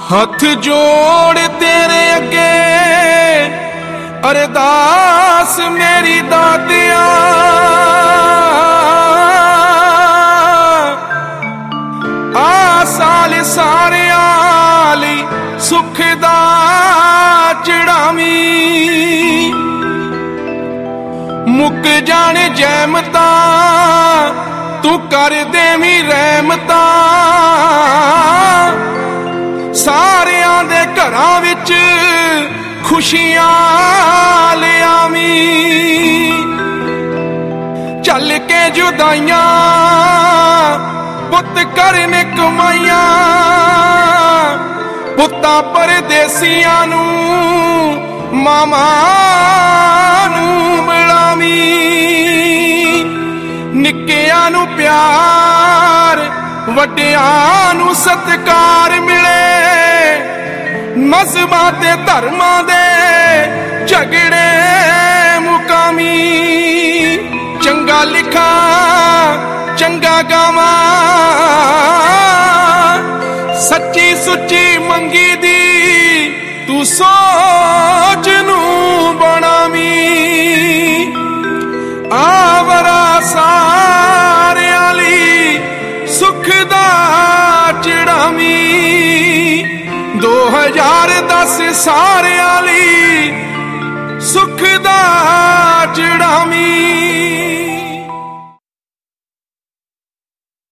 हथ जोड़ तेरे अगे अरदास मेरी दादिया, आ साल सारिया लई सुख दा चढ़ावी, मुक जाने जैमता तू कर देवी रहमता, सारियां दे घरां विच खुशियां ले आवी, चल के जुदाइयां पुत करने कमाइयां, पुत्तां परदेसियां नू मामा नू मिलावी, निक्कियां नू प्यार वड्डियां नू सत्कार मिले, मजहबां ते धर्मां दे झगड़े मुकामी, चंगा लिखा चंगा गावां, सच्ची सुच्ची मंगी दी तू सोच नू बनावी, आवरा सारियां लई सुख दा चढ़ावी, 2010 सारियां लई सुख दा चढ़ावी।